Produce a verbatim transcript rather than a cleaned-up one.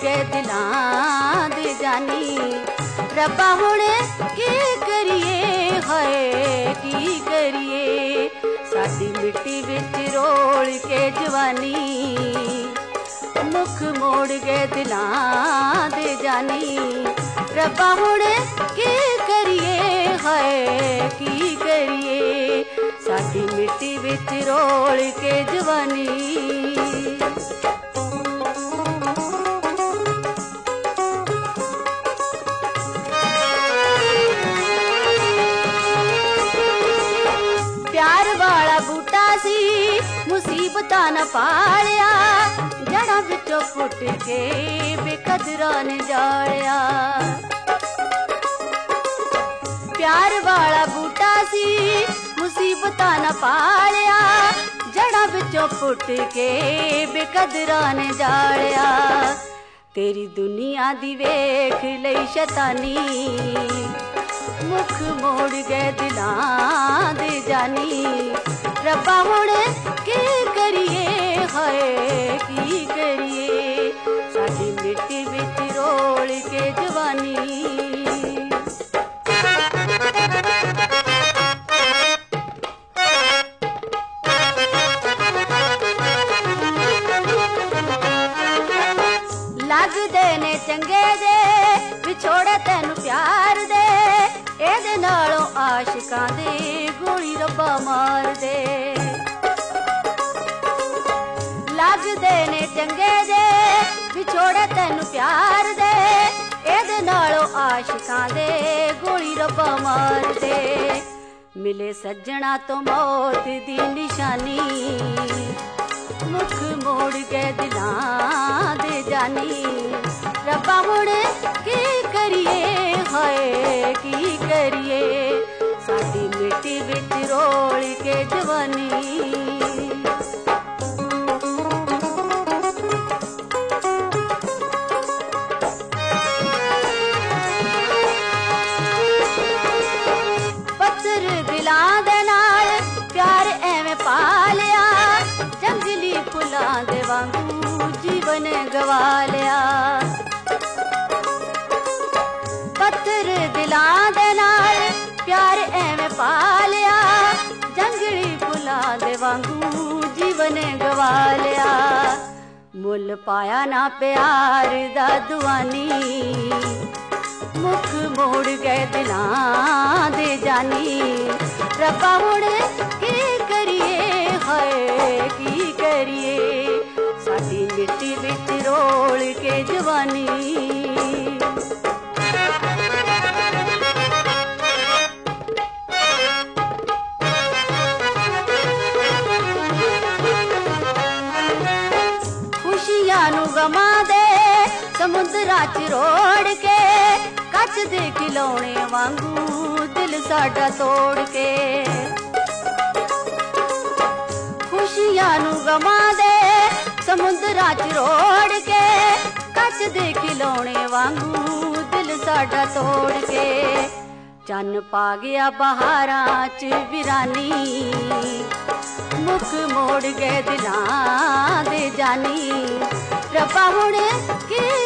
गए दिलां दे जानी। रब्बा हुण की करिए हाय की करिए साडी मिट्टी विच रोल के जवानी। मुख मोड़ गए दिलां दे जानी। रब्बा हुण की करिए हाय की करिए साडी मिट्टी विच रोल के जवानी। प्यार वाला बूटा सी मुसीबतां न पालिया जड़ा विचों पुट के बेकदरां ने जालिया। प्यार वाला बूटा सी मुसीबतां न पालिया जड़ा विचों पुट के बेकदरां ने जालिया। तेरी दुनिया दी वेख लई शैतानी। मुख मोड़ गए दिलां दे जानी। रब्बा हुण की करिए हाय की करिए साडी मिट्टी विच रोल के जवानी। लगदे ने चंगे जे विछोड़े तैनू प्यार दे एदे नालों आशिकां दे गोली रब्बा मार दे। लगदे ने चंगे जे विछोड़े तैनू प्यार दे एदे नालों आशिकां दे गोली रब्बा मार दे। मिले सज्जणा तो मौत दी निशानी। मुख मोड़ गए दिलां दे जानी। रब्बा हुण की करिए हाय की करिए साडी मिट्टी विच रोल के जवानी। पत्थर दिलां दे नाल प्यार एवें पालिया जंगली फुलां दे वांगू जीवन गवा लिया। पत्थर दिलां दे नाल प्यार एवें पालिया जंगली फुलां दे वांगू जीवन गवा लिया। मुल पाया ना प्यार दा दुआनी। मुख मोड़ गए दिलां दे जानी। रब्बा हुण की करिए हाय की करिए साडी मिट्टी विच रोल के जवानी। खुशियां नू गमा दे समुद्रां च रोड़ के कच दे खिलौने वांगू दिल साडा तोड़ के। खुशियां नू गमा दे समुद्रां च रोड़ के कच दे खिलौने वांगू दिल साडा तोड़ के। चन्न पा गया बहारां च वीरानी। मुख मोड़ गए दिलां दे जानी। रब्बा हुण की